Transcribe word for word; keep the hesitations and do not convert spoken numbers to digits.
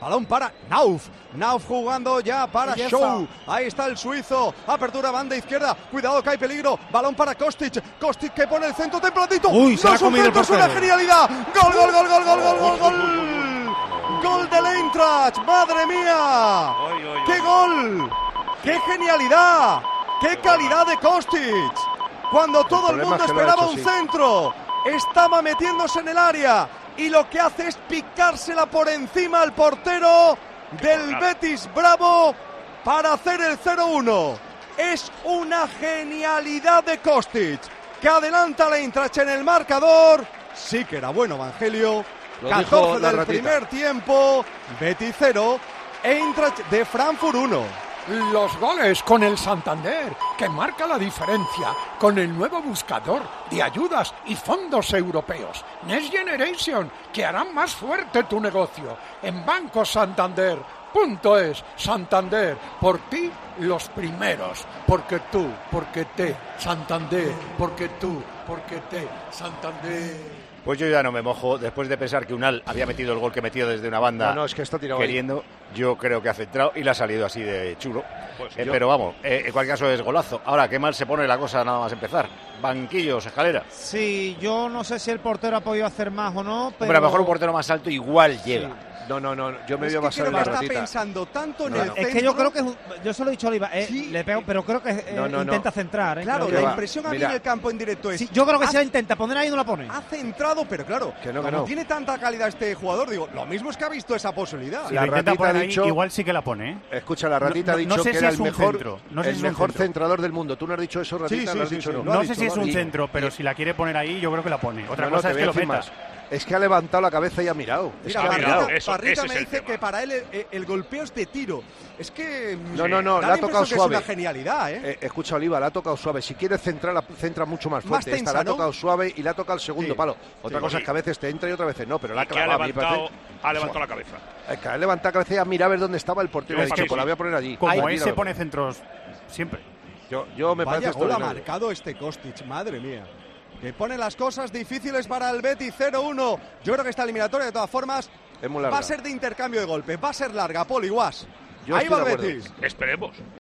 Balón para Nauf. Nauf jugando ya para Belleza. Show. Ahí está el suizo. Apertura banda izquierda. Cuidado que hay peligro. Balón para Kostic. Kostic que pone el centro templadito. Uy, se no la es ha un comido el centro, es una portero. genialidad. Gol, gol, gol, gol, gol, gol, gol, gol. Gol del Eintracht. Madre mía. Oy, oy, ¡Qué oy. gol! ¡Qué genialidad! ¡Qué calidad de Kostic! Cuando todo el problema mundo es que lo ha esperaba hecho, un sí. centro, estaba metiéndose en el área y lo que hace es picársela por encima al portero del Betis Bravo para hacer el cero uno. Es una genialidad de Kostic que adelanta la Eintracht en el marcador. Sí que era bueno, Evangelio. Lo dijo catorce la del ratita. primer tiempo, Betis cero, Eintracht de Frankfurt uno. Los goles con el Santander, que marca la diferencia con el nuevo buscador de ayudas y fondos europeos. Next Generation, que harán más fuerte tu negocio. En Banco Santander punto es. Santander, por ti los primeros. Porque tú, porque te, Santander, porque tú, porque te, Santander. Pues yo ya no me mojo, después de pensar que Unal había metido el gol que metió desde una banda. No, no, es que está tirado ahí. queriendo, yo creo que ha centrado y le ha salido así de chulo. Pues Eh, yo- pero vamos, eh, en cualquier caso es golazo. Ahora, qué mal se pone la cosa nada más empezar. Banquillos, escalera. Sí, yo no sé si el portero ha podido hacer más o no, pero... Hombre, a lo mejor un portero más alto igual llega. No, no, no, yo me Es voy a que basar creo en que la está ratita. pensando tanto en No, el no. Es que centro. yo creo que es un- yo se lo he dicho a Oliva, eh, Sí. le pego, pero creo que eh, No, no, no. intenta centrar. Eh, Claro, creo la que- va. impresión a mí Mira. en el campo en directo es... Sí, yo creo que ha- si la intenta poner ahí no la pone. Ha centrado, pero claro, Que no, que como no. tiene tanta calidad este jugador, digo, lo mismo es que ha visto esa posibilidad. La lo intenta ratita poner ha ahí, dicho- igual sí que la pone, ¿eh? Escucha, la ratita No- ha no- no dicho sé que si era es el un mejor, centro, no sé el si es un mejor centro. centrador del mundo. ¿Tú no has dicho eso, ratita? Sí, sí, ¿Lo has sí, dicho sí. no? Lo ha No dicho, sé si es lo ha un dicho. centro, pero Y- si la quiere poner ahí, yo creo que la pone. Otra No, no, cosa te es voy que a lo decir meta. más. Es que ha levantado la cabeza y ha mirado. Es Mira, que ha Parrita, mirado. Eso- Parrita ese me es el dice tema. que para él el, el golpeo es de tiro. Es que... No, no, no, da le ha la tocado impresión que suave. Es una genialidad, ¿eh? Eh, escucha, Oliva, la ha tocado suave. Si quieres centrar, la centra mucho más Más fuerte. Esta tensa, la ha ¿no? tocado suave y la ha tocado al segundo Sí. palo. Otra Sí. cosa es que a veces te entra y otras veces no, pero la ha que ha clavado. a mí me levantado, parece- ha levantado la cabeza. Es que ha levantado la cabeza y ha mirado a ver dónde estaba el portero. Yo Ha dicho, para mí pues la sí. voy a poner allí. Como Ahí, ese míralo. pone centros siempre. Yo, yo me Vaya parece gol ha extraordinario. marcado este Kostic, madre mía. Que pone las cosas difíciles para el Betis cero uno. Yo creo que esta eliminatoria, de todas formas, Es muy va larga. a ser de intercambio de golpes. Va a ser larga, Poli Guas. Yo Ahí estoy va de el acuerdo. Betis. Esperemos.